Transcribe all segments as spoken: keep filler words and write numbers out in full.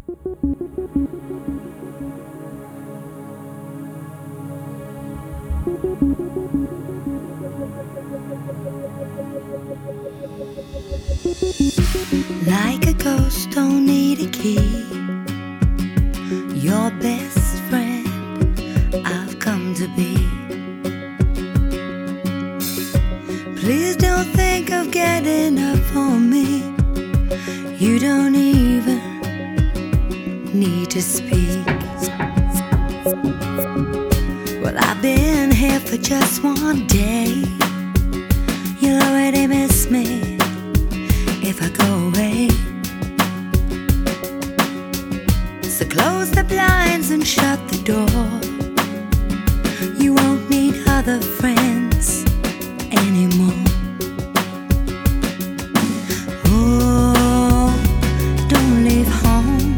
Like a ghost, don't need a key. Your best friend I've come to be. Please don't think of getting up on me. You don't even need to speak. Well, I've been here for just one day. You'll already miss me if I go away. So close the blinds and shut the door. You won't need other friends anymore. Oh, don't leave home.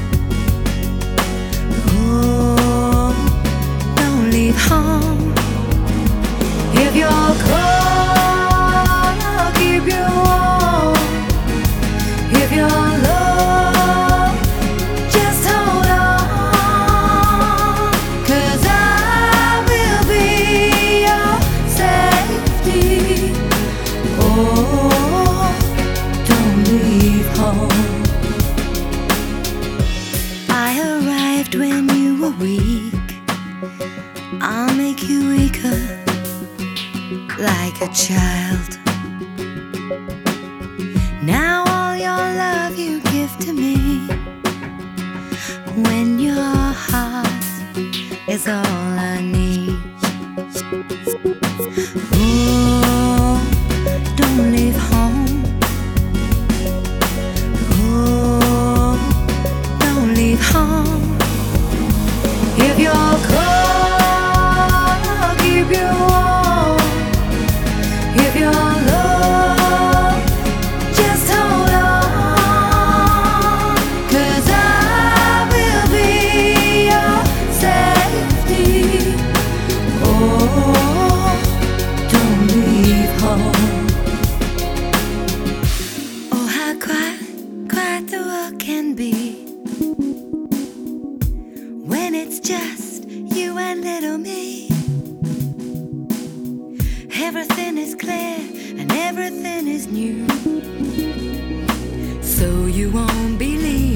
Oh, don't leave home. If you're cold, I'll keep you warm. If you're low, just hold on, 'cause I will be your safety. Oh, don't leave home. I arrived when you were weak. I'll make you weaker like a child. Now all your love you give to me, when your heart is all I need. Oh, don't leave home. Oh, don't leave home. If you're cold, I'll keep you warm. If you're low, just hold on, 'cause I will be your safety. Oh, don't leave home. Oh, how quiet, quiet the world can be when it's just you and little me. Everything is clear and everything is new, so you won't believe